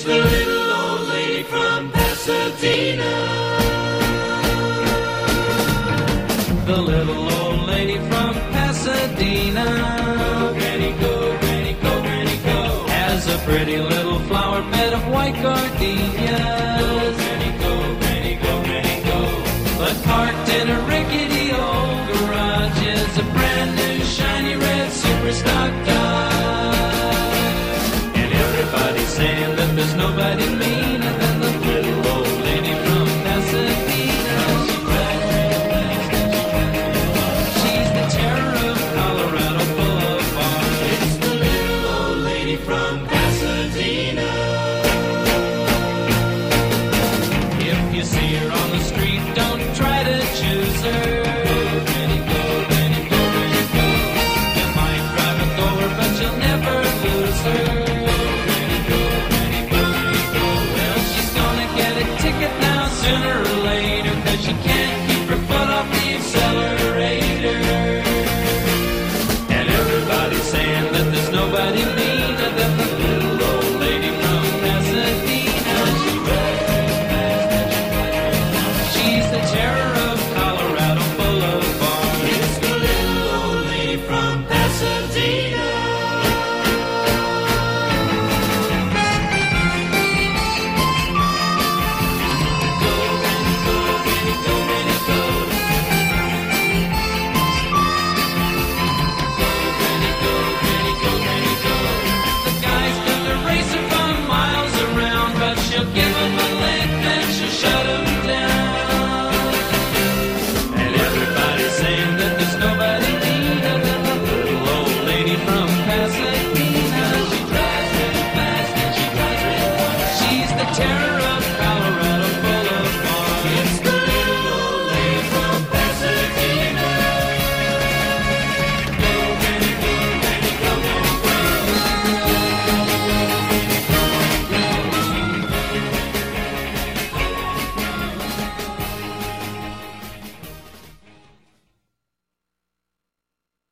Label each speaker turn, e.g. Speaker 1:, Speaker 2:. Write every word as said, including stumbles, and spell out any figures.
Speaker 1: the little old lady from Pasadena.
Speaker 2: The little old lady from Pasadena.
Speaker 1: Go, Granny, go, Granny, go, Granny, go.
Speaker 2: Has a pretty little flower bed of white gardenias.
Speaker 1: Granny, go, Granny, go, Granny, go.
Speaker 2: But parked in a rickety old garage is a brand new shiny red super stock Dodge. And everybody's saying